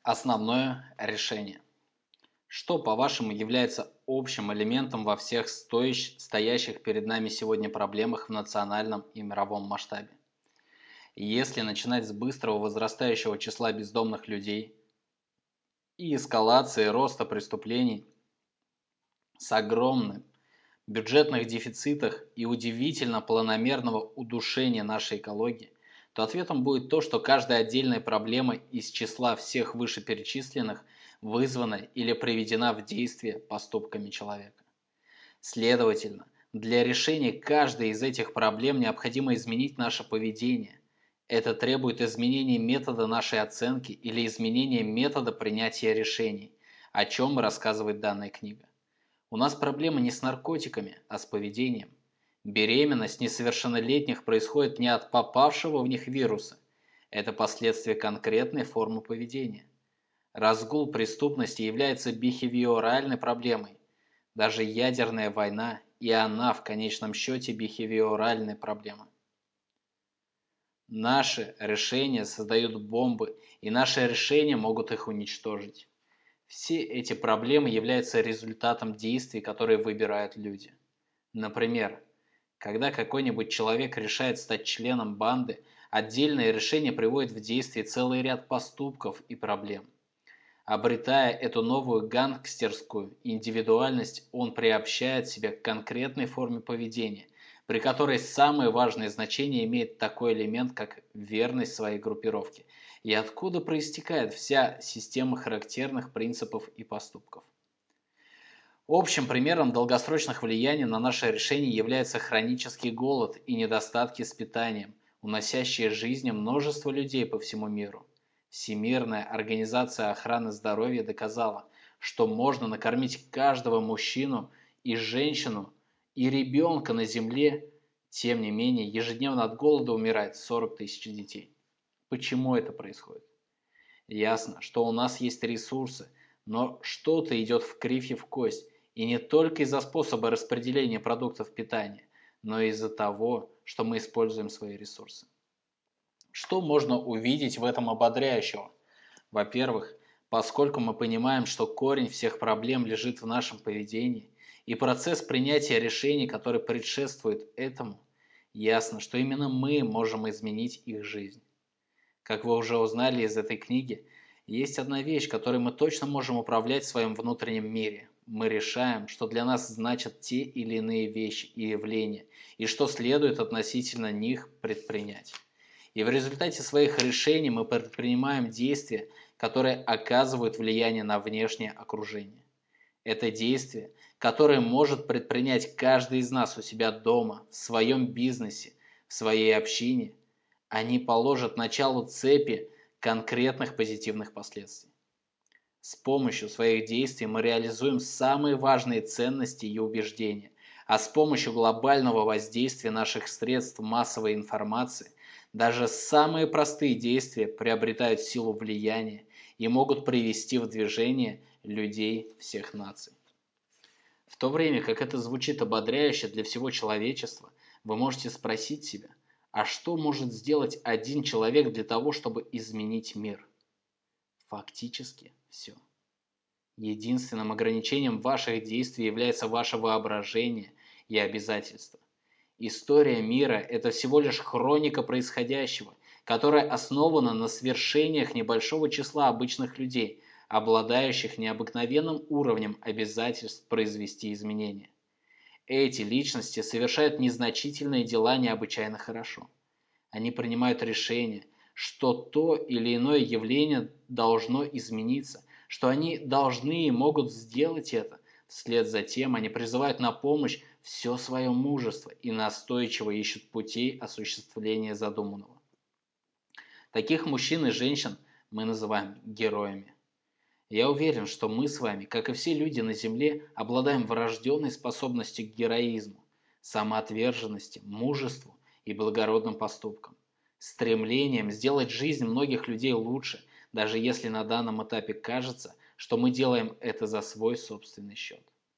Основное решение. Что, по-вашему, является общим элементом во всех стоящих перед нами сегодня проблемах в национальном и мировом масштабе? Если начинать с быстрого возрастающего числа бездомных людей и эскалации роста преступлений с огромным бюджетных дефицитах и удивительно планомерного удушения нашей экологии, то ответом будет то, что каждая отдельная проблема из числа всех вышеперечисленных вызвана или приведена в действие поступками человека. Следовательно, для решения каждой из этих проблем необходимо изменить наше поведение. Это требует изменения метода нашей оценки или изменения метода принятия решений, о чем рассказывает данная книга. У нас проблема не с наркотиками, а с поведением. Беременность несовершеннолетних происходит не от попавшего в них вируса. Это последствия конкретной формы поведения. Разгул преступности является бихевиоральной проблемой. Даже ядерная война, и она в конечном счете бихевиоральная проблема. Наши решения создают бомбы, и наши решения могут их уничтожить. Все эти проблемы являются результатом действий, которые выбирают люди. Например, когда какой-нибудь человек решает стать членом банды, отдельное решение приводит в действие целый ряд поступков и проблем. Обретая эту новую гангстерскую индивидуальность, он приобщает себя к конкретной форме поведения, при которой самое важное значение имеет такой элемент, как верность своей группировке, и откуда проистекает вся система характерных принципов и поступков. Общим примером долгосрочных влияний на наше решение является хронический голод и недостатки с питанием, уносящие жизни множества людей по всему миру. Всемирная организация охраны здоровья доказала, что можно накормить каждого мужчину и женщину и ребенка на Земле, тем не менее ежедневно от голода умирает 40 тысяч детей. Почему это происходит? Ясно, что у нас есть ресурсы, но что-то идет в кривь и в кость, и не только из-за способа распределения продуктов питания, но и из-за того, что мы используем свои ресурсы. Что можно увидеть в этом ободряющего? Во-первых, поскольку мы понимаем, что корень всех проблем лежит в нашем поведении, и процесс принятия решений, который предшествует этому, ясно, что именно мы можем изменить их жизнь. Как вы уже узнали из этой книги, есть одна вещь, которой мы точно можем управлять в своем внутреннем мире. Мы решаем, что для нас значат те или иные вещи и явления, и что следует относительно них предпринять. И в результате своих решений мы предпринимаем действия, которые оказывают влияние на внешнее окружение. Это действие, которое может предпринять каждый из нас у себя дома, в своем бизнесе, в своей общине. Они положат начало цепи конкретных позитивных последствий. С помощью своих действий мы реализуем самые важные ценности и убеждения, а с помощью глобального воздействия наших средств массовой информации даже самые простые действия приобретают силу влияния и могут привести в движение людей всех наций. В то время как это звучит ободряюще для всего человечества, вы можете спросить себя, а что может сделать один человек для того, чтобы изменить мир? Фактически все. Единственным ограничением ваших действий является ваше воображение и обязательства. История мира – это всего лишь хроника происходящего, которая основана на свершениях небольшого числа обычных людей, обладающих необыкновенным уровнем обязательств произвести изменения. Эти личности совершают незначительные дела необычайно хорошо. Они принимают решение, что то или иное явление должно измениться, что они должны и могут сделать это. Вслед за тем они призывают на помощь все свое мужество и настойчиво ищут путей осуществления задуманного. Таких мужчин и женщин мы называем героями. Я уверен, что мы с вами, как и все люди на Земле, обладаем врожденной способностью к героизму, самоотверженности, мужеству и благородным поступкам, стремлением сделать жизнь многих людей лучше, даже если на данном этапе кажется, что мы делаем это за свой собственный счет.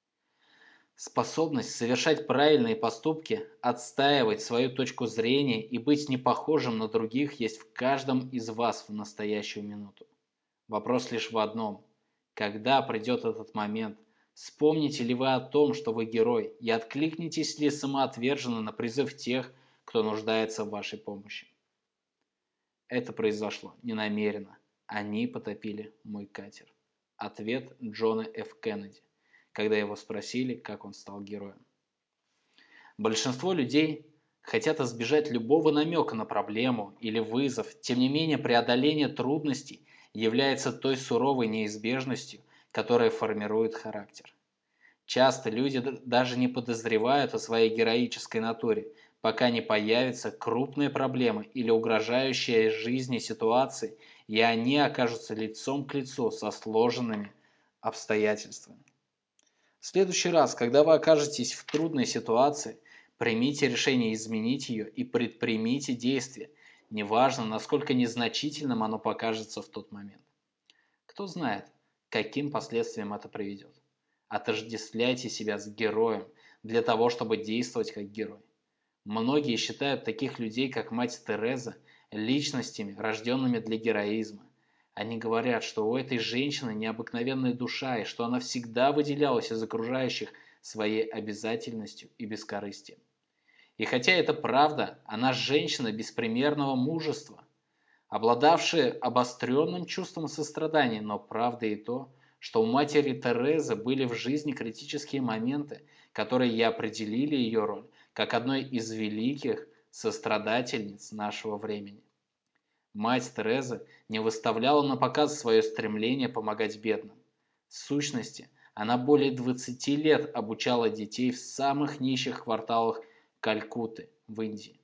Способность совершать правильные поступки, отстаивать свою точку зрения и быть непохожим на других есть в каждом из вас в настоящую минуту. Вопрос лишь в одном. Когда придет этот момент, вспомните ли вы о том, что вы герой, и откликнетесь ли самоотверженно на призыв тех, кто нуждается в вашей помощи? Это произошло ненамеренно. Они потопили мой катер. Ответ Джона Ф. Кеннеди, когда его спросили, как он стал героем. Большинство людей хотят избежать любого намека на проблему или вызов, тем не менее преодоление трудностей является той суровой неизбежностью, которая формирует характер. Часто люди даже не подозревают о своей героической натуре, пока не появятся крупные проблемы или угрожающие жизни ситуации, и они окажутся лицом к лицу со сложными обстоятельствами. В следующий раз, когда вы окажетесь в трудной ситуации, примите решение изменить ее и предпримите действие, неважно, насколько незначительным оно покажется в тот момент. Кто знает, к каким последствиям это приведет. Отождествляйте себя с героем для того, чтобы действовать как герой. Многие считают таких людей, как мать Тереза, личностями, рожденными для героизма. Они говорят, что у этой женщины необыкновенная душа и что она всегда выделялась из окружающих своей обязательностью и бескорыстием. И хотя это правда, она женщина беспримерного мужества, обладавшая обостренным чувством сострадания, но правда и то, что у матери Терезы были в жизни критические моменты, которые и определили ее роль как одной из великих сострадательниц нашего времени. Мать Тереза не выставляла на показ свое стремление помогать бедным. В сущности, она более 20 лет обучала детей в самых нищих кварталах Калькутты в Индии.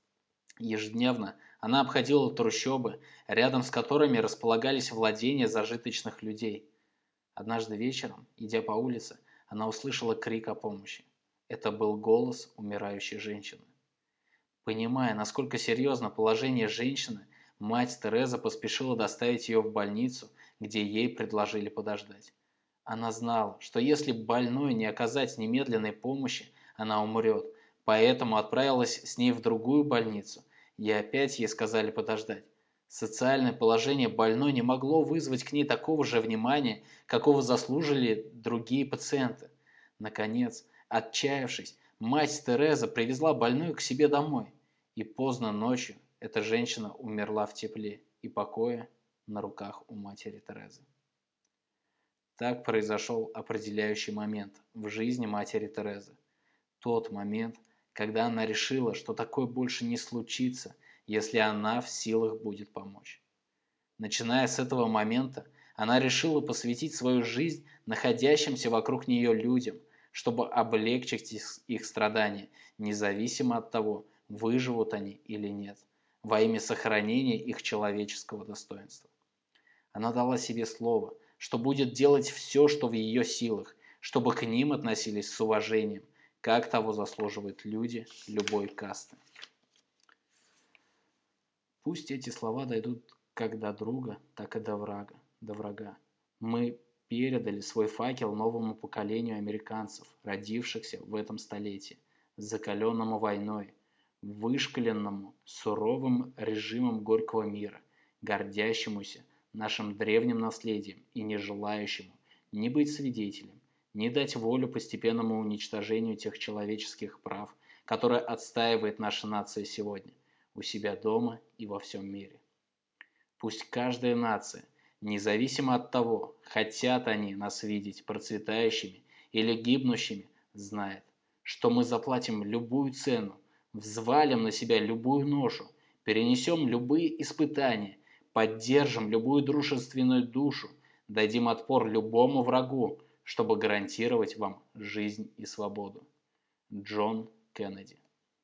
Ежедневно она обходила трущобы, рядом с которыми располагались владения зажиточных людей. Однажды вечером, идя по улице, она услышала крик о помощи. Это был голос умирающей женщины. Понимая, насколько серьезно положение женщины, мать Тереза поспешила доставить ее в больницу, где ей предложили подождать. Она знала, что если больной не оказать немедленной помощи, она умрет, поэтому отправилась с ней в другую больницу, и опять ей сказали подождать. Социальное положение больной не могло вызвать к ней такого же внимания, какого заслужили другие пациенты. Наконец, отчаявшись, мать Тереза привезла больную к себе домой. И поздно ночью эта женщина умерла в тепле и покое на руках у матери Терезы. Так произошел определяющий момент в жизни матери Терезы. Тот момент, когда она решила, что такое больше не случится, если она в силах будет помочь. Начиная с этого момента, она решила посвятить свою жизнь находящимся вокруг нее людям, чтобы облегчить их страдания, независимо от того, выживут они или нет, во имя сохранения их человеческого достоинства. Она дала себе слово, что будет делать все, что в ее силах, чтобы к ним относились с уважением, как того заслуживают люди любой касты. Пусть эти слова дойдут как до друга, так и до врага. Мы передали свой факел новому поколению американцев, родившихся в этом столетии, закаленному войной, вышкаленному суровым режимом горького мира, гордящемуся нашим древним наследием и не желающему ни быть свидетелем, ни дать волю постепенному уничтожению тех человеческих прав, которые отстаивает наша нация сегодня, у себя дома и во всем мире. Пусть каждая нация, независимо от того, хотят они нас видеть процветающими или гибнущими, знает, что мы заплатим любую цену, взвалим на себя любую ношу, перенесем любые испытания, поддержим любую дружественную душу, дадим отпор любому врагу, чтобы гарантировать вам жизнь и свободу. Джон Кеннеди.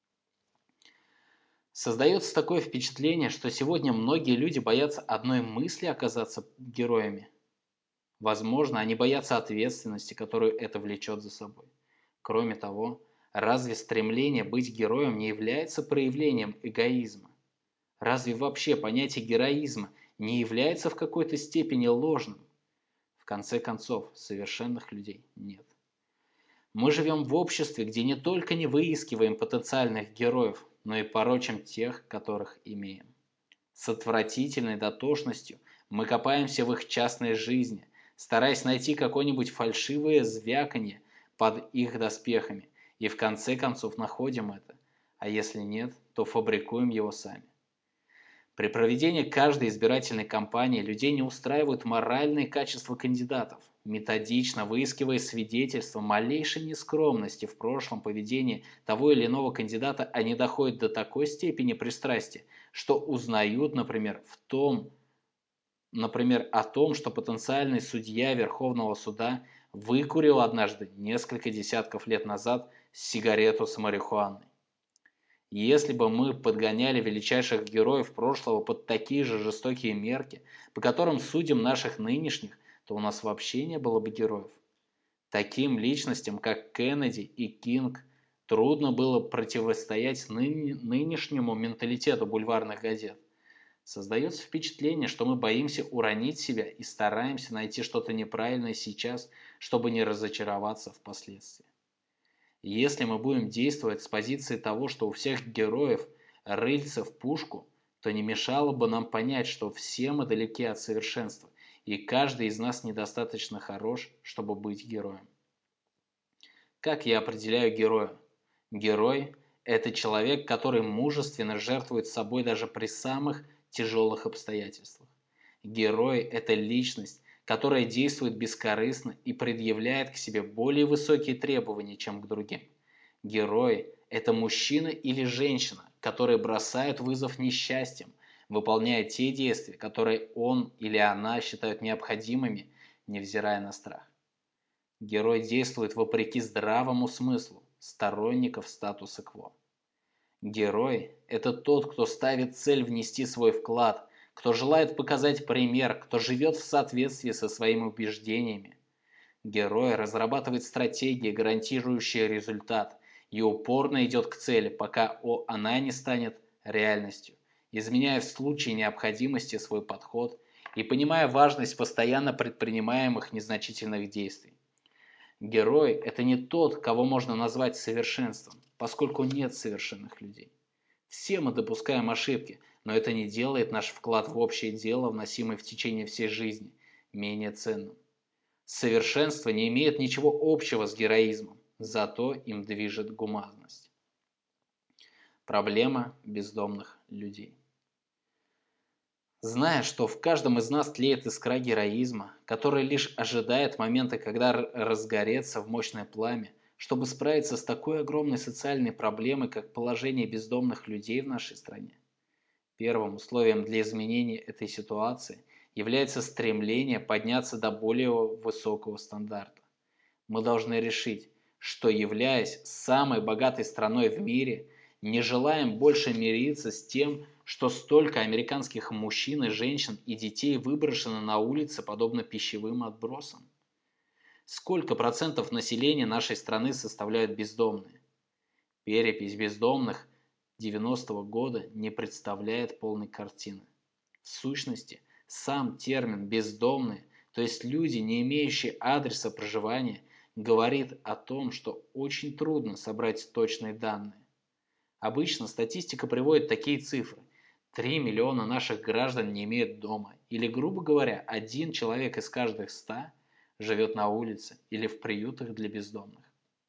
Создается такое впечатление, что сегодня многие люди боятся одной мысли оказаться героями. Возможно, они боятся ответственности, которую это влечет за собой. Кроме того, разве стремление быть героем не является проявлением эгоизма? Разве вообще понятие героизма не является в какой-то степени ложным? В конце концов, совершенных людей нет. Мы живем в обществе, где не только не выискиваем потенциальных героев, но и порочим тех, которых имеем. С отвратительной дотошностью Мы копаемся в их частной жизни, стараясь найти какое-нибудь фальшивое звяканье под их доспехами, и в конце концов находим это, а если нет, то фабрикуем его сами. При проведении каждой избирательной кампании людей не устраивают моральные качества кандидатов. Методично выискивая свидетельства малейшей нескромности в прошлом поведении того или иного кандидата, они доходят до такой степени пристрастия, что узнают, например, о том, что потенциальный судья Верховного суда выкурил однажды, несколько десятков лет назад, сигарету с марихуаной. Если бы мы подгоняли величайших героев прошлого под такие же жестокие мерки, по которым судим наших нынешних, то у нас вообще не было бы героев. Таким личностям, как Кеннеди и Кинг, трудно было противостоять нынешнему менталитету бульварных газет. Создается впечатление, что мы боимся уронить себя и стараемся найти что-то неправильное сейчас, чтобы не разочароваться впоследствии. Если мы будем действовать с позиции того, что у всех героев рыльца в пушку, то не мешало бы нам понять, что все мы далеки от совершенства, и каждый из нас недостаточно хорош, чтобы быть героем. Как я определяю героя? Герой – это человек, который мужественно жертвует собой даже при самых тяжелых обстоятельствах. Герой – это личность, которая действует бескорыстно и предъявляет к себе более высокие требования, чем к другим. Герой – это мужчина или женщина, которые бросают вызов несчастьям, выполняя те действия, которые он или она считают необходимыми, невзирая на страх. Герой действует вопреки здравому смыслу сторонников статуса кво. Герой – это тот, кто ставит цель внести свой вклад, кто желает показать пример, кто живет в соответствии со своими убеждениями. Герой разрабатывает стратегии, гарантирующие результат, и упорно идет к цели, пока она не станет реальностью, изменяя в случае необходимости свой подход и понимая важность постоянно предпринимаемых незначительных действий. Герой – это не тот, кого можно назвать совершенством, поскольку нет совершенных людей. Все мы допускаем ошибки, но это не делает наш вклад в общее дело, вносимый в течение всей жизни, менее ценным. Совершенство не имеет ничего общего с героизмом, зато им движет гуманность. Проблема бездомных людей. Зная, что в каждом из нас тлеет искра героизма, которая лишь ожидает момента, когда разгорится в мощное пламя, чтобы справиться с такой огромной социальной проблемой, как положение бездомных людей в нашей стране. Первым условием для изменения этой ситуации является стремление подняться до более высокого стандарта. Мы должны решить, что, являясь самой богатой страной в мире, не желаем больше мириться с тем, что столько американских мужчин и женщин и детей выброшено на улицы, подобно пищевым отбросам. Сколько процентов населения нашей страны составляют бездомные? Перепись бездомных 90-го года не представляет полной картины. В сущности, сам термин «бездомные», то есть люди, не имеющие адреса проживания, говорит о том, что очень трудно собрать точные данные. Обычно статистика приводит такие цифры. 3 миллиона наших граждан не имеют дома, или, грубо говоря, 1 человек из каждых 100 живет на улице или в приютах для бездомных.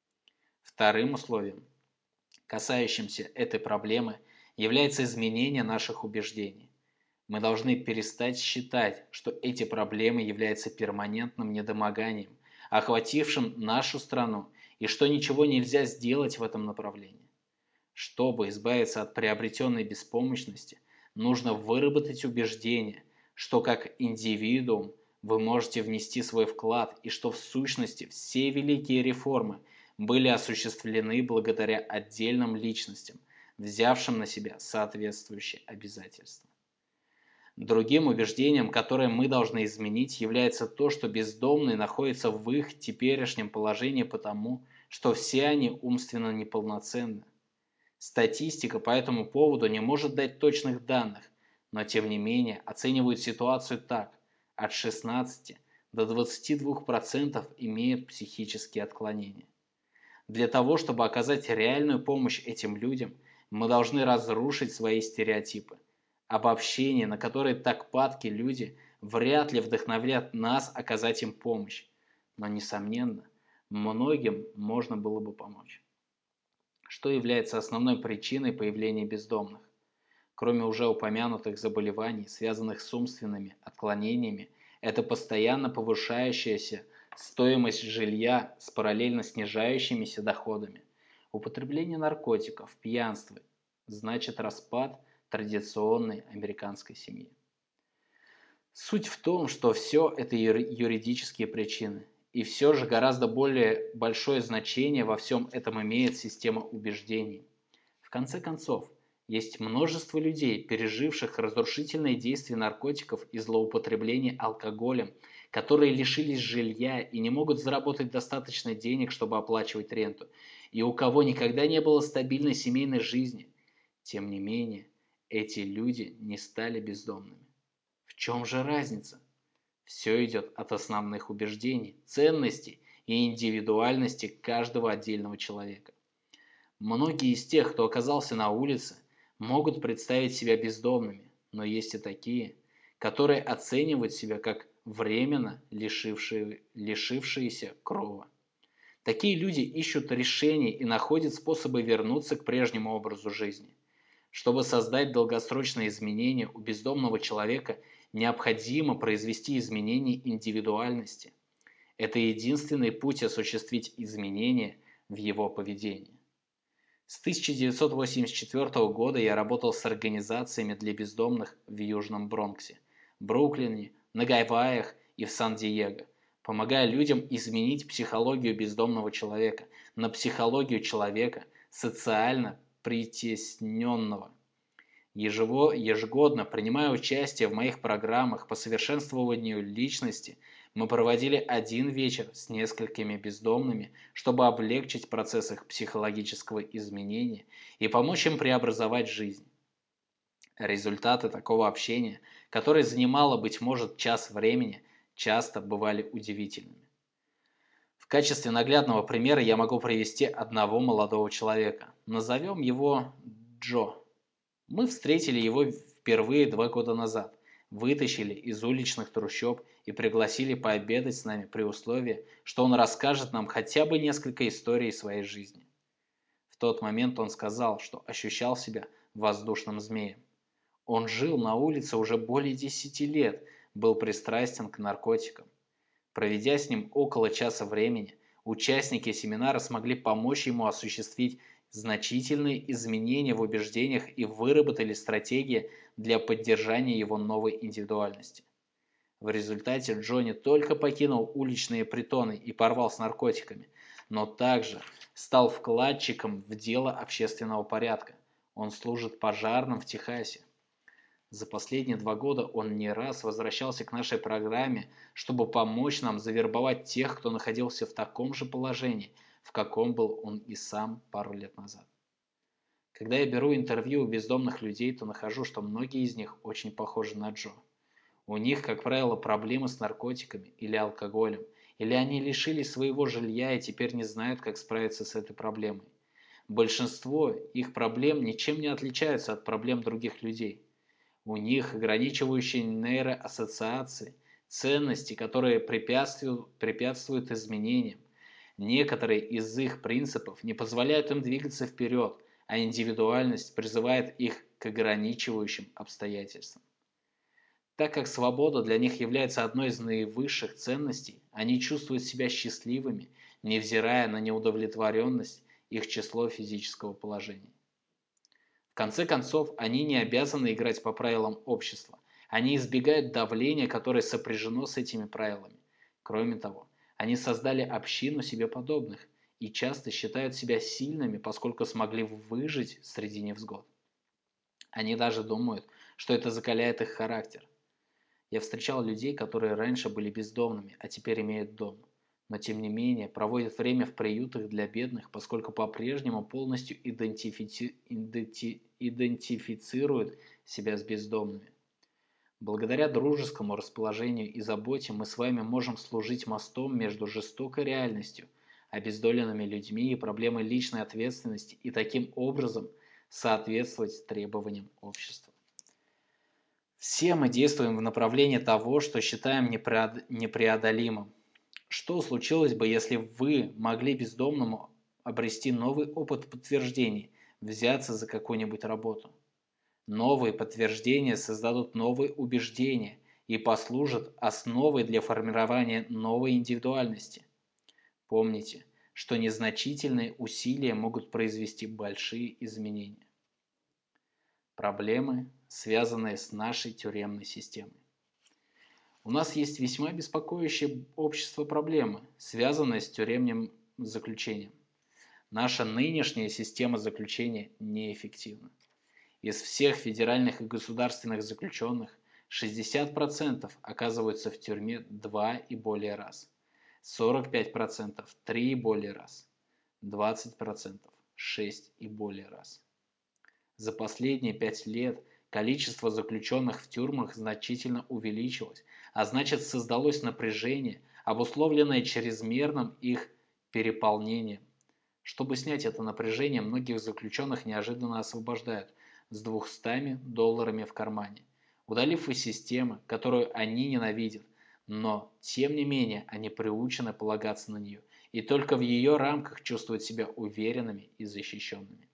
Вторым условием, касающимся этой проблемы, является изменение наших убеждений. Мы должны перестать считать, что эти проблемы являются перманентным недомоганием, охватившим нашу страну, и что ничего нельзя сделать в этом направлении. Чтобы избавиться от приобретенной беспомощности, нужно выработать убеждение, что как индивидуум вы можете внести свой вклад и что в сущности все великие реформы были осуществлены благодаря отдельным личностям, взявшим на себя соответствующие обязательства. Другим убеждением, которое мы должны изменить, является то, что бездомные находятся в их теперешнем положении потому, что все они умственно неполноценны. Статистика по этому поводу не может дать точных данных, но тем не менее оценивают ситуацию так: от 16 до 22% имеют психические отклонения. Для того, чтобы оказать реальную помощь этим людям, мы должны разрушить свои стереотипы. Обобщения, на которые так падки люди, вряд ли вдохновят нас оказать им помощь. Но, несомненно, многим можно было бы помочь. Что является основной причиной появления бездомных? Кроме уже упомянутых заболеваний, связанных с умственными отклонениями, это постоянно повышающаяся стоимость жилья с параллельно снижающимися доходами. Употребление наркотиков, пьянство значит распад традиционной американской семьи. Суть в том, что все это юридические причины. И все же гораздо более большое значение во всем этом имеет система убеждений. В конце концов, есть множество людей, переживших разрушительные действия наркотиков и злоупотребления алкоголем, которые лишились жилья и не могут заработать достаточно денег, чтобы оплачивать ренту, и у кого никогда не было стабильной семейной жизни. Тем не менее, эти люди не стали бездомными. В чем же разница? Все идет от основных убеждений, ценностей и индивидуальности каждого отдельного человека. Многие из тех, кто оказался на улице, могут представить себя бездомными, но есть и такие, которые оценивают себя как временно лишившиеся крова. Такие люди ищут решений и находят способы вернуться к прежнему образу жизни. Чтобы создать долгосрочные изменения, у бездомного человека необходимо произвести изменения индивидуальности. Это единственный путь осуществить изменения в его поведении. С 1984 года я работал с организациями для бездомных в Южном Бронксе, Бруклине, на Гавайях и в Сан-Диего, помогая людям изменить психологию бездомного человека на психологию человека социально притесненного. Ежегодно, принимая участие в моих программах по совершенствованию личности, мы проводили один вечер с несколькими бездомными, чтобы облегчить процесс их психологического изменения и помочь им преобразовать жизнь. Результаты такого общения, которое занимало, быть может, час времени, часто бывали удивительными. В качестве наглядного примера я могу привести одного молодого человека. Назовем его Джо. Мы встретили его впервые 2 года назад, вытащили из уличных трущоб и пригласили пообедать с нами при условии, что он расскажет нам хотя бы несколько историй своей жизни. В тот момент он сказал, что ощущал себя воздушным змеем. Он жил на улице уже более 10 лет, был пристрастен к наркотикам. Проведя с ним около часа времени, участники семинара смогли помочь ему осуществить значительные изменения в убеждениях и выработали стратегии для поддержания его новой индивидуальности. В результате Джо не только покинул уличные притоны и порвал с наркотиками, но также стал вкладчиком в дело общественного порядка. Он служит пожарным в Техасе. За последние 2 года он не раз возвращался к нашей программе, чтобы помочь нам завербовать тех, кто находился в таком же положении, в каком был он и сам пару лет назад. Когда я беру интервью у бездомных людей, то нахожу, что многие из них очень похожи на Джо. У них, как правило, проблемы с наркотиками или алкоголем, или они лишились своего жилья и теперь не знают, как справиться с этой проблемой. Большинство их проблем ничем не отличаются от проблем других людей. У них ограничивающие нейроассоциации, ценности, которые препятствуют изменениям. Некоторые из их принципов не позволяют им двигаться вперед, а индивидуальность призывает их к ограничивающим обстоятельствам. Так как свобода для них является одной из наивысших ценностей, они чувствуют себя счастливыми, невзирая на неудовлетворенность их число физического положения. В конце концов, они не обязаны играть по правилам общества. Они избегают давления, которое сопряжено с этими правилами. Кроме того, они создали общину себе подобных и часто считают себя сильными, поскольку смогли выжить среди невзгод. Они даже думают, что это закаляет их характер. Я встречал людей, которые раньше были бездомными, а теперь имеют дом. Но тем не менее проводят время в приютах для бедных, поскольку по-прежнему полностью идентифицируют себя с бездомными. Благодаря дружескому расположению и заботе мы с вами можем служить мостом между жестокой реальностью, обездоленными людьми и проблемой личной ответственности и таким образом соответствовать требованиям общества. Все мы действуем в направлении того, что считаем непреодолимым. Что случилось бы, если вы могли бездомному обрести новый опыт подтверждений, взяться за какую-нибудь работу? Новые подтверждения создадут новые убеждения и послужат основой для формирования новой индивидуальности. Помните, что незначительные усилия могут произвести большие изменения. Проблемы, связанные с нашей тюремной системой. У нас есть весьма беспокоящие общество проблемы, связанные с тюремным заключением. Наша нынешняя система заключения неэффективна. Из всех федеральных и государственных заключенных 60% оказываются в тюрьме 2 и более раз, 45% 3 и более раз, 20% 6 и более раз. За последние 5 лет количество заключенных в тюрьмах значительно увеличилось, а значит создалось напряжение, обусловленное чрезмерным их переполнением. Чтобы снять это напряжение, многих заключенных неожиданно освобождают с $200 в кармане, удалив из системы, которую они ненавидят, но, тем не менее, они приучены полагаться на нее и только в ее рамках чувствуют себя уверенными и защищенными.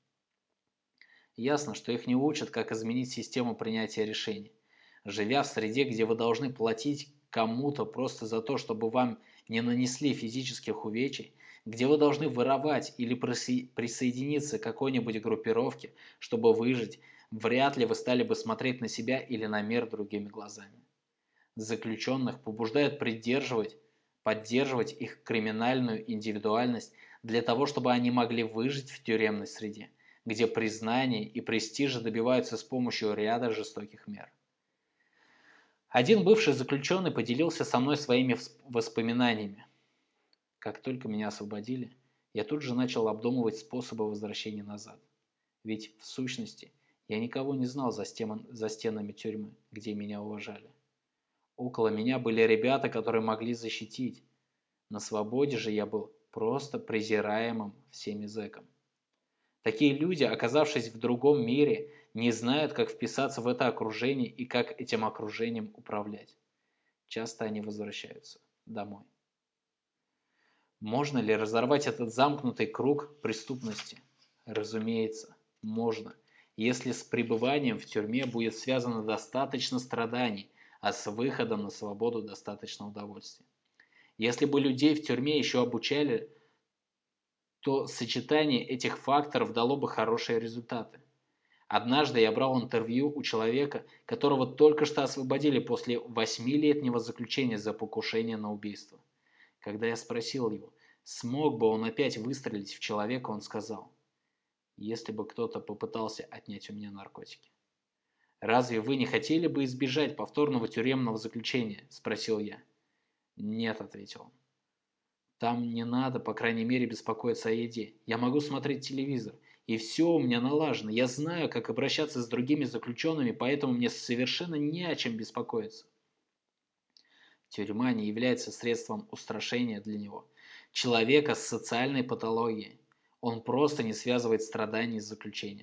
Ясно, что их не учат, как изменить систему принятия решений. Живя в среде, где вы должны платить кому-то просто за то, чтобы вам не нанесли физических увечий, где вы должны воровать или присоединиться к какой-нибудь группировке, чтобы выжить, вряд ли вы стали бы смотреть на себя или на мир другими глазами. Заключенных побуждают поддерживать их криминальную индивидуальность для того, чтобы они могли выжить в тюремной среде, где признание и престижа добиваются с помощью ряда жестоких мер. Один бывший заключенный поделился со мной своими воспоминаниями. Как только меня освободили, я тут же начал обдумывать способы возвращения назад. Ведь, в сущности, я никого не знал за стенами тюрьмы, где меня уважали. Около меня были ребята, которые могли защитить. На свободе же я был просто презираемым всеми зэком. Такие люди, оказавшись в другом мире, не знают, как вписаться в это окружение и как этим окружением управлять. Часто они возвращаются домой. Можно ли разорвать этот замкнутый круг преступности? Разумеется, можно, если с пребыванием в тюрьме будет связано достаточно страданий, а с выходом на свободу достаточно удовольствия. Если бы людей в тюрьме еще обучали, то сочетание этих факторов дало бы хорошие результаты. Однажды я брал интервью у человека, которого только что освободили после 8-летнего заключения за покушение на убийство. Когда я спросил его, смог бы он опять выстрелить в человека, он сказал: «Если бы кто-то попытался отнять у меня наркотики». «Разве вы не хотели бы избежать повторного тюремного заключения?» – спросил я. «Нет», – ответил он. «Там не надо, по крайней мере, беспокоиться о еде. Я могу смотреть телевизор, и все у меня налажено. Я знаю, как обращаться с другими заключенными, поэтому мне совершенно не о чем беспокоиться». Тюрьма не является средством устрашения для него. Человека с социальной патологией. Он просто не связывает страданий с заключением.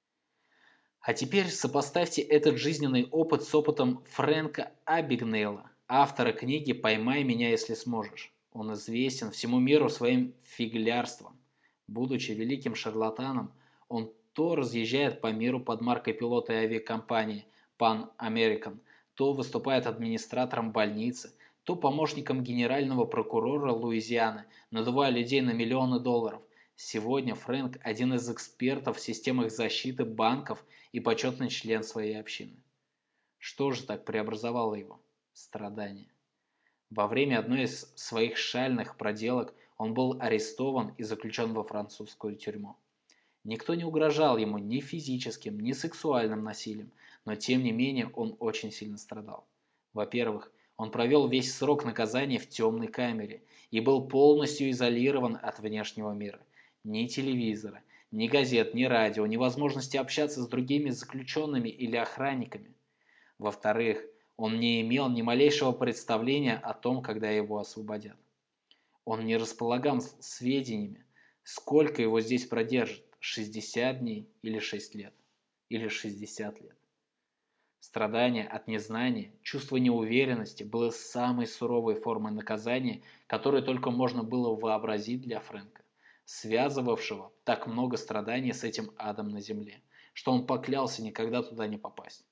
А теперь сопоставьте этот жизненный опыт с опытом Фрэнка Абигнейла, автора книги «Поймай меня, если сможешь». Он известен всему миру своим фиглярством. Будучи великим шарлатаном, он то разъезжает по миру под маркой пилота авиакомпании Pan American, то выступает администратором больницы, то помощником генерального прокурора Луизианы, надувая людей на миллионы долларов. Сегодня Фрэнк – один из экспертов в системах защиты банков и почетный член своей общины. Что же так преобразовало его? Страдания. Во время одной из своих шальных проделок он был арестован и заключен во французскую тюрьму. Никто не угрожал ему ни физическим, ни сексуальным насилием, но тем не менее он очень сильно страдал. Во-первых, он провел весь срок наказания в темной камере и был полностью изолирован от внешнего мира. Ни телевизора, ни газет, ни радио, ни возможности общаться с другими заключенными или охранниками. Во-вторых, он не имел ни малейшего представления о том, когда его освободят. Он не располагал сведениями, сколько его здесь продержат – 60 дней или 6 лет, или 60 лет. Страдание от незнания, чувство неуверенности было самой суровой формой наказания, которую только можно было вообразить для Фрэнка, связывавшего так много страданий с этим адом на земле, что он поклялся никогда туда не попасть.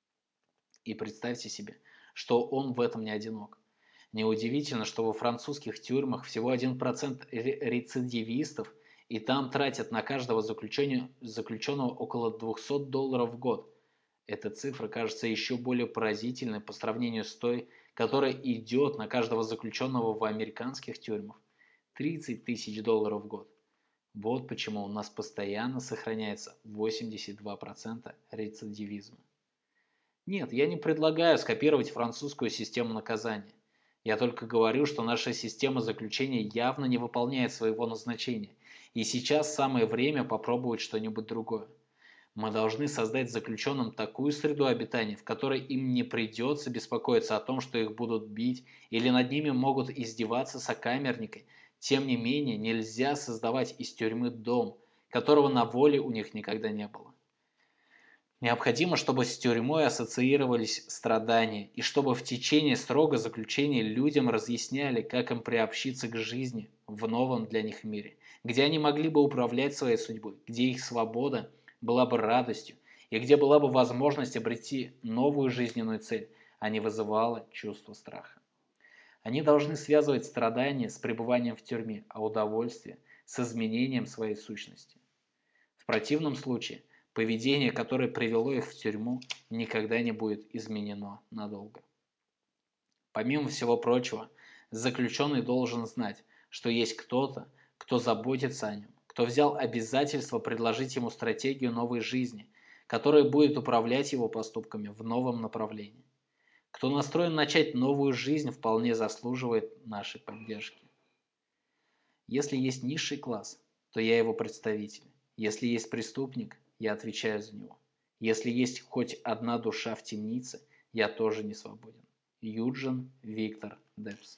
И представьте себе, что он в этом не одинок. Неудивительно, что во французских тюрьмах всего 1% рецидивистов, и там тратят на каждого заключенного около $200 в год. Эта цифра кажется еще более поразительной по сравнению с той, которая идет на каждого заключенного в американских тюрьмах. $30 000 в год. Вот почему у нас постоянно сохраняется 82% рецидивизма. Нет, я не предлагаю скопировать французскую систему наказания. Я только говорю, что наша система заключения явно не выполняет своего назначения, и сейчас самое время попробовать что-нибудь другое. Мы должны создать заключенным такую среду обитания, в которой им не придется беспокоиться о том, что их будут бить или над ними могут издеваться сокамерникой. Тем не менее, нельзя создавать из тюрьмы дом, которого на воле у них никогда не было. Необходимо, чтобы с тюрьмой ассоциировались страдания, и чтобы в течение срока заключения людям разъясняли, как им приобщиться к жизни в новом для них мире, где они могли бы управлять своей судьбой, где их свобода была бы радостью, и где была бы возможность обрести новую жизненную цель, а не вызывала чувство страха. Они должны связывать страдания с пребыванием в тюрьме, а удовольствие с изменением своей сущности. В противном случае поведение, которое привело их в тюрьму, никогда не будет изменено надолго. Помимо всего прочего, заключенный должен знать, что есть кто-то, кто заботится о нем, кто взял обязательство предложить ему стратегию новой жизни, которая будет управлять его поступками в новом направлении. Кто настроен начать новую жизнь, вполне заслуживает нашей поддержки. Если есть низший класс, то я его представитель. Если есть преступник, я отвечаю за него. Если есть хоть одна душа в темнице, я тоже не свободен. Юджин Виктор Депс.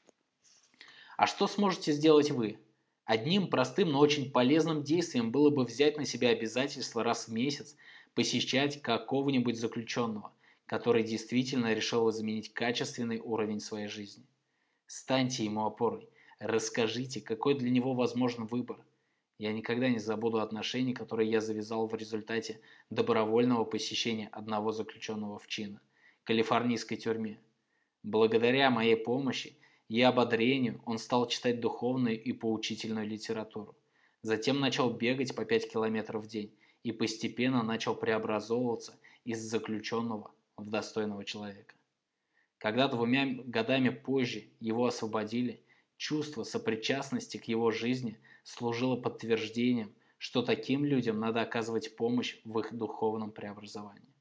А что сможете сделать вы? Одним простым, но очень полезным действием было бы взять на себя обязательство раз в месяц посещать какого-нибудь заключенного, который действительно решил изменить качественный уровень своей жизни. Станьте ему опорой. Расскажите, какой для него возможен выбор. Я никогда не забуду отношения, которые я завязал в результате добровольного посещения одного заключенного в Чино, калифорнийской тюрьме. Благодаря моей помощи и ободрению он стал читать духовную и поучительную литературу. Затем начал бегать по 5 километров в день и постепенно начал преобразовываться из заключенного в достойного человека. Когда 2 годами позже его освободили, чувство сопричастности к его жизни служило подтверждением, что таким людям надо оказывать помощь в их духовном преобразовании.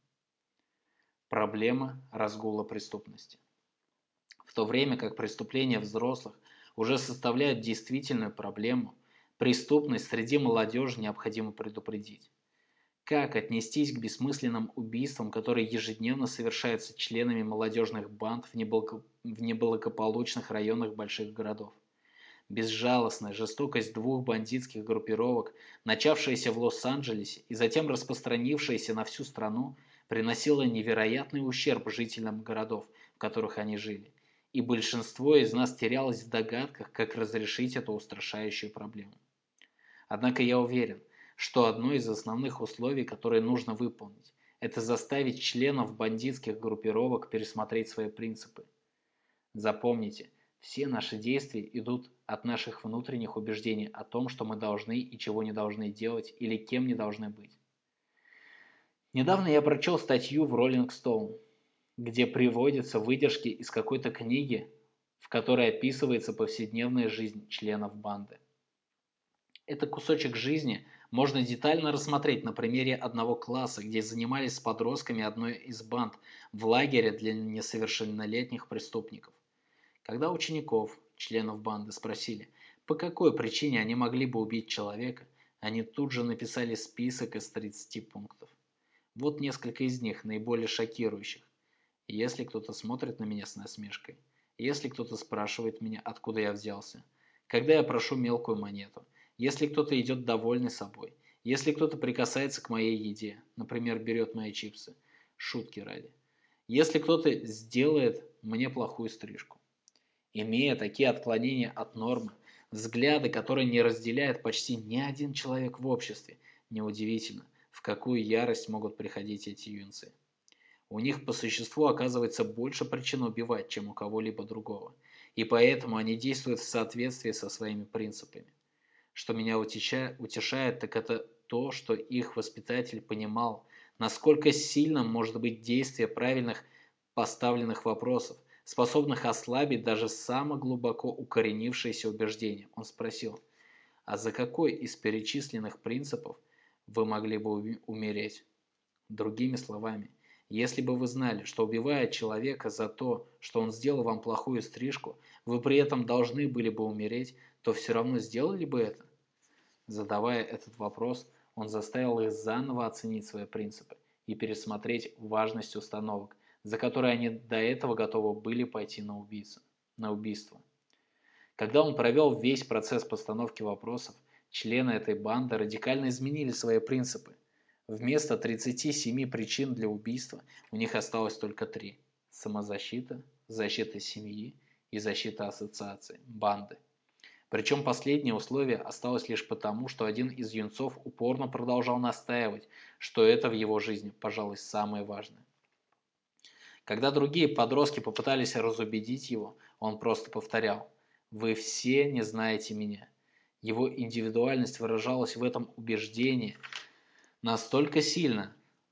Проблема разгула преступности. В то время как преступления взрослых уже составляют действительную проблему, преступность среди молодежи необходимо предупредить. Как отнестись к бессмысленным убийствам, которые ежедневно совершаются членами молодежных банд в неблагополучных районах больших городов? Безжалостная жестокость двух бандитских группировок, начавшаяся в Лос-Анджелесе и затем распространившаяся на всю страну, приносила невероятный ущерб жителям городов, в которых они жили. И большинство из нас терялось в догадках, как разрешить эту устрашающую проблему. Однако я уверен, что одно из основных условий, которые нужно выполнить, это заставить членов бандитских группировок пересмотреть свои принципы. Запомните, все наши действия идут от наших внутренних убеждений о том, что мы должны и чего не должны делать или кем не должны быть. Недавно я прочел статью в Rolling Stone, где приводятся выдержки из какой-то книги, в которой описывается повседневная жизнь членов банды. Это кусочек жизни можно детально рассмотреть на примере одного класса, где занимались с подростками одной из банд в лагере для несовершеннолетних преступников. Когда учеников, членов банды, спросили, по какой причине они могли бы убить человека, они тут же написали список из 30 пунктов. Вот несколько из них, наиболее шокирующих. Если кто-то смотрит на меня с насмешкой, если кто-то спрашивает меня, откуда я взялся, когда я прошу мелкую монету, если кто-то идет довольный собой, если кто-то прикасается к моей еде, например, берет мои чипсы, Шутки ради. Если кто-то сделает мне плохую стрижку, имея такие отклонения от нормы, взгляды, которые не разделяет почти ни один человек в обществе, неудивительно, в какую ярость могут приходить эти юнцы. У них по существу оказывается больше причин убивать, чем у кого-либо другого, и поэтому они действуют в соответствии со своими принципами. Что меня утешает, так это то, что их воспитатель понимал, насколько сильным может быть действие правильных поставленных вопросов, способных ослабить даже самые глубоко укоренившиеся убеждения. Он спросил: а за какой из перечисленных принципов вы могли бы умереть? Другими словами, если бы вы знали, что убивая человека за то, что он сделал вам плохую стрижку, вы при этом должны были бы умереть, то все равно сделали бы это? Задавая этот вопрос, он заставил их заново оценить свои принципы и пересмотреть важность установок, за которые они до этого готовы были пойти на убийство. Когда он провел весь процесс постановки вопросов, члены этой банды радикально изменили свои принципы. Вместо 37 причин для убийства у них осталось только 3: самозащита, защита семьи и защита ассоциации, банды. Причем последнее условие осталось лишь потому, что один из юнцов упорно продолжал настаивать, что это в его жизни, пожалуй, самое важное. Когда другие подростки попытались разубедить его, он просто повторял: «Вы все не знаете меня». Его индивидуальность выражалась в этом убеждении настолько сильно,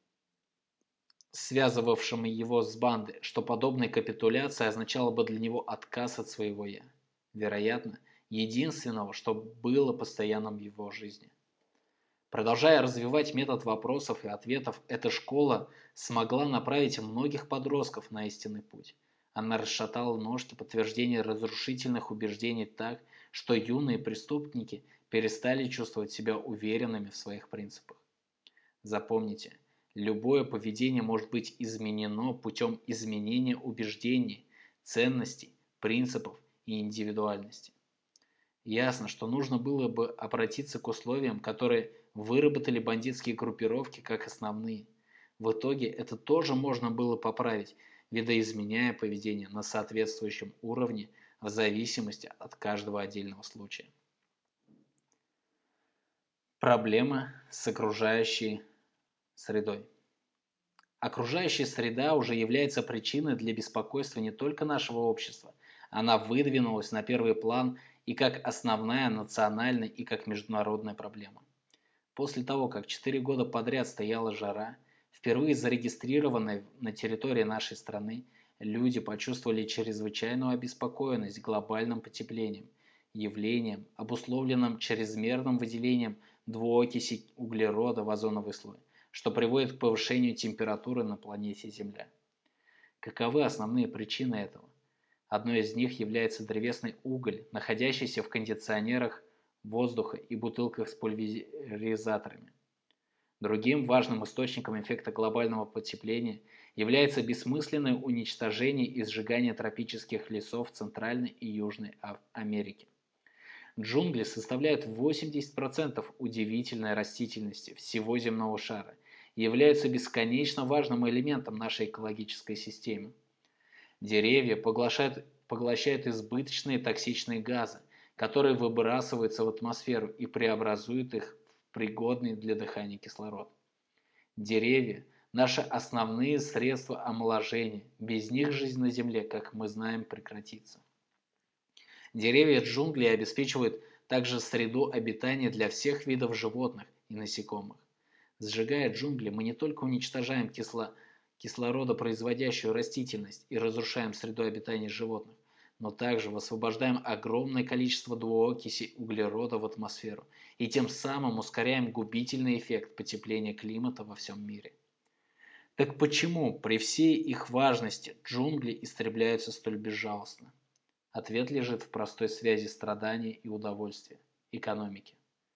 связывавшем его с бандой, что подобная капитуляция означала бы для него отказ от своего «я». Вероятно, единственного, что было постоянным в его жизни. Продолжая развивать метод вопросов и ответов, эта школа смогла направить многих подростков на истинный путь. Она расшатала ножки подтверждения разрушительных убеждений так, что юные преступники перестали чувствовать себя уверенными в своих принципах. Запомните, любое поведение может быть изменено путем изменения убеждений, ценностей, принципов и индивидуальности. Ясно, что нужно было бы обратиться к условиям, которые выработали бандитские группировки как основные. В итоге это тоже можно было поправить, видоизменяя поведение на соответствующем уровне в зависимости от каждого отдельного случая. Проблема с окружающей средой. Окружающая среда уже является причиной для беспокойства не только нашего общества. Она выдвинулась на первый план и как основная национальная, и как международная проблема. После того, как 4 года подряд стояла жара, впервые зарегистрированная на территории нашей страны, люди почувствовали чрезвычайную обеспокоенность глобальным потеплением, явлением, обусловленным чрезмерным выделением двуокиси углерода в озоновый слой, что приводит к повышению температуры на планете Земля. Каковы основные причины этого? Одной из них является древесный уголь, находящийся в кондиционерах воздуха и бутылках с пульверизаторами. Другим важным источником эффекта глобального потепления является бессмысленное уничтожение и сжигание тропических лесов в Центральной и Южной Америке. Джунгли составляют 80% удивительной растительности всего земного шара и являются бесконечно важным элементом нашей экологической системы. Деревья поглощают избыточные токсичные газы, которые выбрасываются в атмосферу и преобразуют их в пригодный для дыхания кислород. Деревья – наши основные средства омоложения, без них жизнь на Земле, как мы знаем, прекратится. Деревья джунглей обеспечивают также среду обитания для всех видов животных и насекомых. Сжигая джунгли, мы не только уничтожаем кислородопроизводящую растительность и разрушаем среду обитания животных, но также высвобождаем огромное количество двуокиси углерода в атмосферу и тем самым ускоряем губительный эффект потепления климата во всем мире. Так почему при всей их важности джунгли истребляются столь безжалостно? Ответ лежит в простой связи страдания и удовольствия, экономики.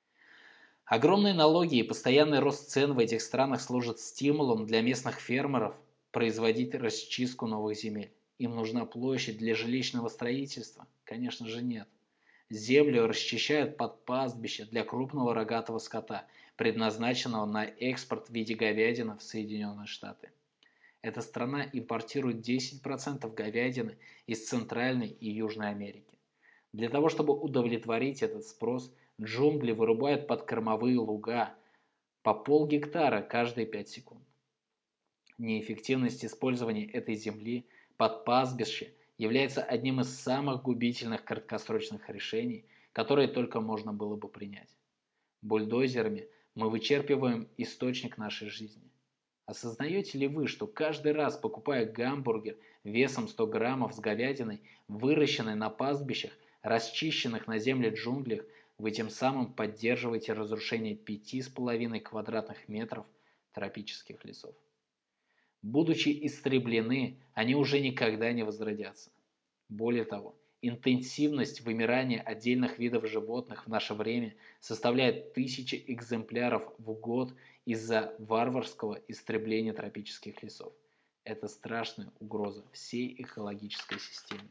Огромные налоги и постоянный рост цен в этих странах служат стимулом для местных фермеров производить расчистку новых земель. Им нужна площадь для жилищного строительства? Конечно же нет. Землю расчищают под пастбища для крупного рогатого скота, предназначенного на экспорт в виде говядины в Соединенные Штаты. Эта страна импортирует 10% говядины из Центральной и Южной Америки. Для того, чтобы удовлетворить этот спрос, джунгли вырубают подкормовые луга по полгектара каждые 5 секунд. Неэффективность использования этой земли под пастбище является одним из самых губительных краткосрочных решений, которые только можно было бы принять. Бульдозерами мы вычерпываем источник нашей жизни. Осознаете ли вы, что каждый раз, покупая гамбургер весом 100 граммов с говядиной, выращенной на пастбищах, расчищенных на земле джунглях, вы тем самым поддерживаете разрушение 5,5 квадратных метров тропических лесов? Будучи истреблены, они уже никогда не возродятся. Более того, интенсивность вымирания отдельных видов животных в наше время составляет тысячи экземпляров в год из-за варварского истребления тропических лесов. Это страшная угроза всей экологической системе.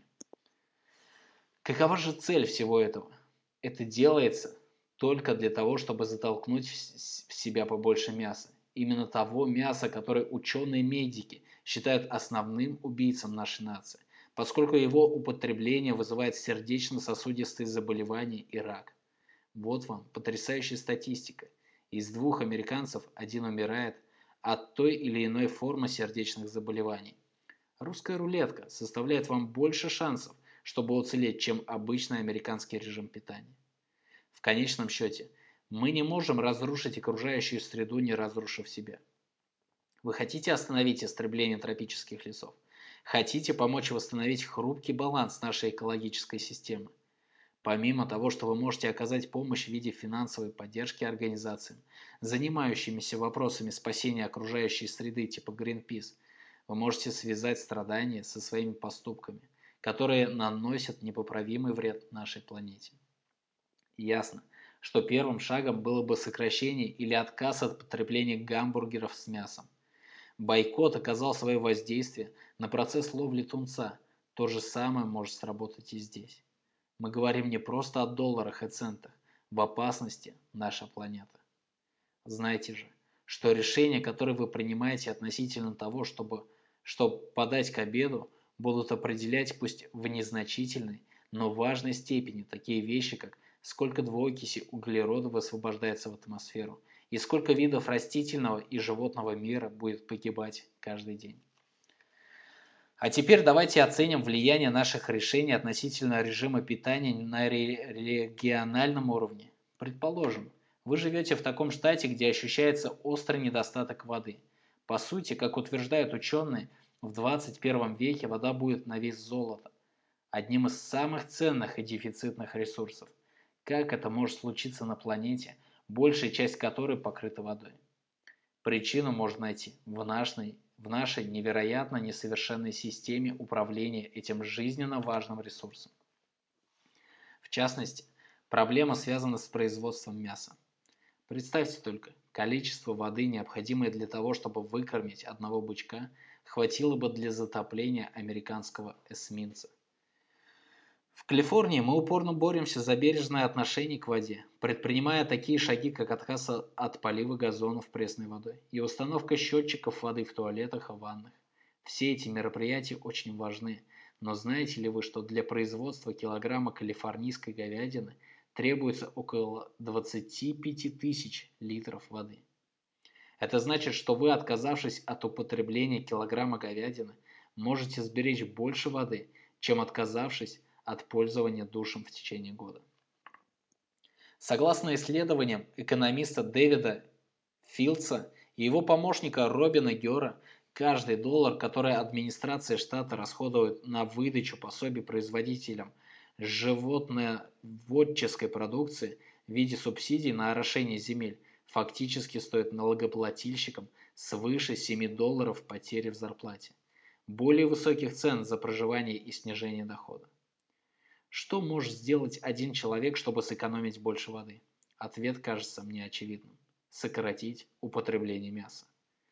Какова же цель всего этого? Это делается только для того, чтобы затолкнуть в себя побольше мяса. Именно того мяса, которое ученые-медики считают основным убийцем нашей нации, поскольку его употребление вызывает сердечно-сосудистые заболевания и рак. Вот вам потрясающая статистика. Из 2 американцев 1 умирает от той или иной формы сердечных заболеваний. Русская рулетка составляет вам больше шансов, чтобы уцелеть, чем обычный американский режим питания. В конечном счете, мы не можем разрушить окружающую среду, не разрушив себя. Вы хотите остановить истребление тропических лесов? Хотите помочь восстановить хрупкий баланс нашей экологической системы? Помимо того, что вы можете оказать помощь в виде финансовой поддержки организациям, занимающимися вопросами спасения окружающей среды типа Greenpeace, вы можете связать страдания со своими поступками, которые наносят непоправимый вред нашей планете. Ясно, что первым шагом было бы сокращение или отказ от потребления гамбургеров с мясом. Бойкот оказал свое воздействие на процесс ловли тунца. То же самое может сработать и здесь. Мы говорим не просто о долларах и центах. В опасности наша планета. Знайте же, что решения, которые вы принимаете относительно того, чтобы подать к обеду, будут определять пусть в незначительной, но важной степени такие вещи, как сколько двуокиси углерода высвобождается в атмосферу и сколько видов растительного и животного мира будет погибать каждый день. А теперь давайте оценим влияние наших решений относительно режима питания на региональном уровне. Предположим, вы живете в таком штате, где ощущается острый недостаток воды. По сути, как утверждают ученые, в 21 веке вода будет на вес золота, одним из самых ценных и дефицитных ресурсов. Как это может случиться на планете, большая часть которой покрыта водой? Причину можно найти в нашей невероятно несовершенной системе управления этим жизненно важным ресурсом. В частности, проблема связана с производством мяса. Представьте только, количество воды, необходимое для того, чтобы выкормить одного бычка, хватило бы для затопления американского эсминца. В Калифорнии мы упорно боремся за бережное отношение к воде, предпринимая такие шаги, как отказ от полива газонов пресной водой и установка счетчиков воды в туалетах и ваннах. Все эти мероприятия очень важны, но знаете ли вы, что для производства килограмма калифорнийской говядины требуется около 25 тысяч литров воды? Это значит, что вы, отказавшись от употребления килограмма говядины, можете сберечь больше воды, чем отказавшись от пользования душем в течение года. Согласно исследованиям экономиста Дэвида Филдса и его помощника Робина Гера, каждый доллар, который администрация штата расходует на выдачу пособий производителям животноводческой продукции в виде субсидий на орошение земель, фактически стоит налогоплательщикам свыше $7 потери в зарплате, более высоких цен за проживание и снижение дохода. Что может сделать один человек, чтобы сэкономить больше воды? Ответ кажется мне очевидным. Сократить употребление мяса.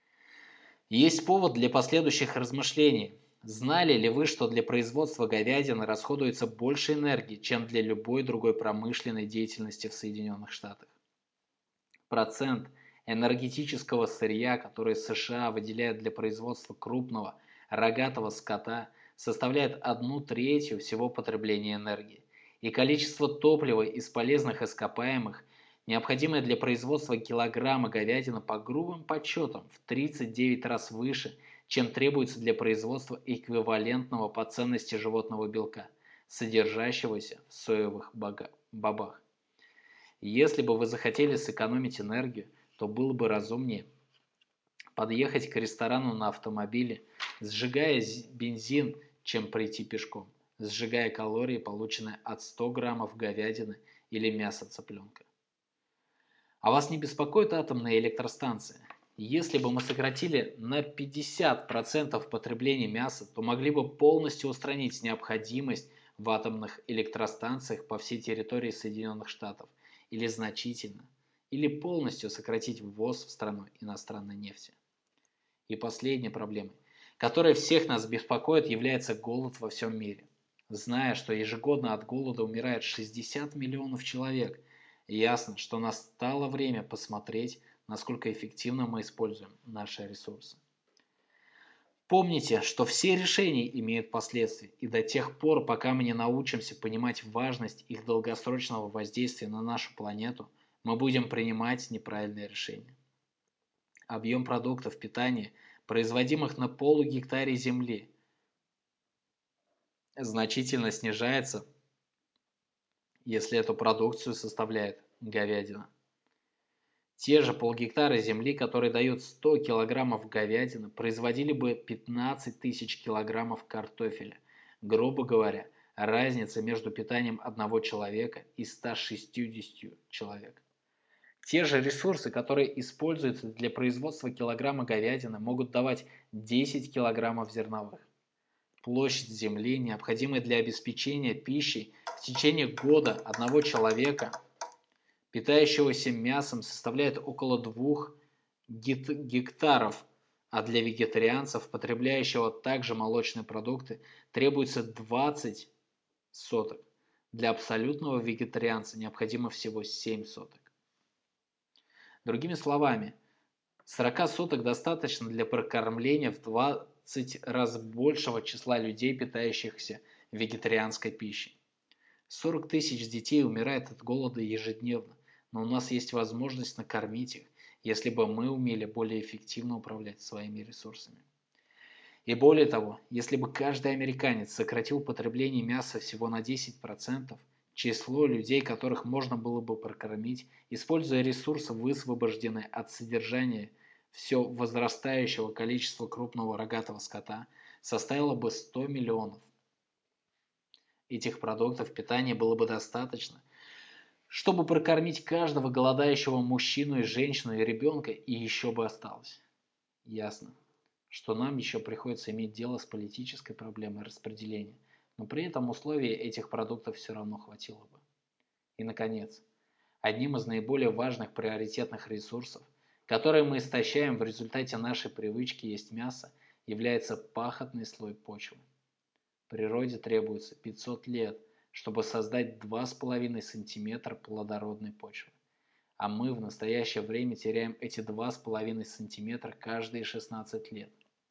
Есть повод для последующих размышлений. Знали ли вы, что для производства говядины расходуется больше энергии, чем для любой другой промышленной деятельности в Соединенных Штатах? Процент энергетического сырья, которое США выделяют для производства крупного рогатого скота, составляет 1/3 всего потребления энергии. И количество топлива из полезных ископаемых, необходимое для производства килограмма говядины, по грубым подсчетам в 39 раз выше, чем требуется для производства эквивалентного по ценности животного белка, содержащегося в соевых бобах. Если бы вы захотели сэкономить энергию, то было бы разумнее подъехать к ресторану на автомобиле, сжигая бензин, чем прийти пешком, сжигая калории, полученные от 100 граммов говядины или мяса цыпленка. А вас не беспокоит атомная электростанция? Если бы мы сократили на 50% потребление мяса, то могли бы полностью устранить необходимость в атомных электростанциях по всей территории Соединенных Штатов или значительно, или полностью сократить ввоз в страну иностранной нефти. И последней проблемой, которая всех нас беспокоит, является голод во всем мире. Зная, что ежегодно от голода умирает 60 миллионов человек, ясно, что настало время посмотреть, насколько эффективно мы используем наши ресурсы. Помните, что все решения имеют последствия, и до тех пор, пока мы не научимся понимать важность их долгосрочного воздействия на нашу планету, мы будем принимать неправильные решения. Объем продуктов питания, производимых на полугектаре земли, значительно снижается, если эту продукцию составляет говядина. Те же полгектара земли, которые дают 100 килограммов говядины, производили бы 15 тысяч килограммов картофеля. Грубо говоря, разница между питанием одного человека и 160 человек. Те же ресурсы, которые используются для производства килограмма говядины, могут давать 10 килограммов зерновых. Площадь земли, необходимая для обеспечения пищей в течение года одного человека, питающегося мясом, составляет около 2 гектаров, а для вегетарианцев, потребляющего также молочные продукты, требуется 20 соток. Для абсолютного вегетарианца необходимо всего 7 соток. Другими словами, 40 соток достаточно для прокормления в 20 раз большего числа людей, питающихся вегетарианской пищей. 40 тысяч детей умирает от голода ежедневно, но у нас есть возможность накормить их, если бы мы умели более эффективно управлять своими ресурсами. И более того, если бы каждый американец сократил потребление мяса всего на 10%, число людей, которых можно было бы прокормить, используя ресурсы, высвобожденные от содержания все возрастающего количества крупного рогатого скота, составило бы 100 миллионов. Этих продуктов питания было бы достаточно, чтобы прокормить каждого голодающего мужчину и женщину и ребенка, и еще бы осталось. Ясно, что нам еще приходится иметь дело с политической проблемой распределения, но при этом условий этих продуктов все равно хватило бы. И, наконец, одним из наиболее важных приоритетных ресурсов, которые мы истощаем в результате нашей привычки есть мясо, является пахотный слой почвы. Природе требуется 500 лет, чтобы создать 2,5 см плодородной почвы. А мы в настоящее время теряем эти 2,5 см каждые 16 лет.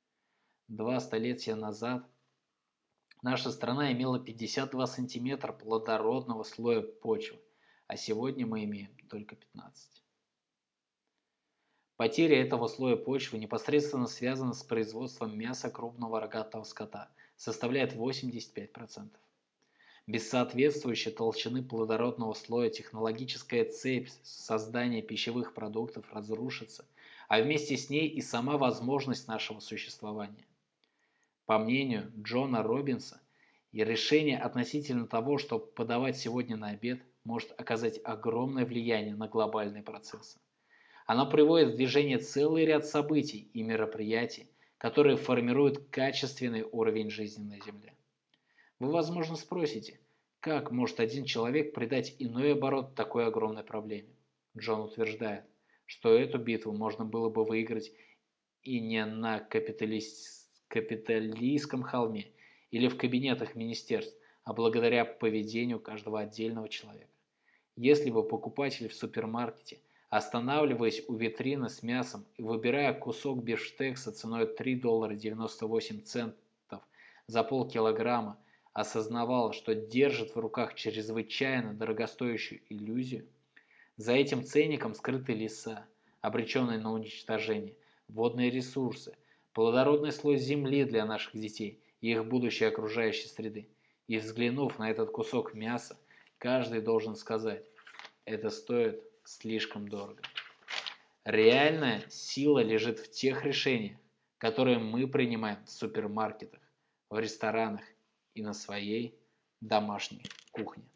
2 столетия назад наша страна имела 52 см плодородного слоя почвы, а сегодня мы имеем только 15. Потеря этого слоя почвы непосредственно связана с производством мяса крупного рогатого скота, составляет 85%. Без соответствующей толщины плодородного слоя технологическая цепь создания пищевых продуктов разрушится, а вместе с ней и сама возможность нашего существования. По мнению Джона Робинса, и решение относительно того, что подавать сегодня на обед, может оказать огромное влияние на глобальные процессы. Оно приводит в движение целый ряд событий и мероприятий, которые формируют качественный уровень жизни на Земле. Вы, возможно, спросите, как может один человек придать иной оборот такой огромной проблеме? Джон утверждает, что эту битву можно было бы выиграть и не на капиталистском холме или в кабинетах министерств, а благодаря поведению каждого отдельного человека. Если бы покупатель в супермаркете Останавливаясь у витрины с мясом и выбирая кусок бифштекса ценой $3,98 за полкилограмма, осознавал, что держит в руках чрезвычайно дорогостоящую иллюзию. За этим ценником скрыты леса, обреченные на уничтожение, водные ресурсы, плодородный слой земли для наших детей и их будущей окружающей среды. И взглянув на этот кусок мяса, каждый должен сказать: это стоит слишком дорого. Реальная сила лежит в тех решениях, которые мы принимаем в супермаркетах, в ресторанах и на своей домашней кухне.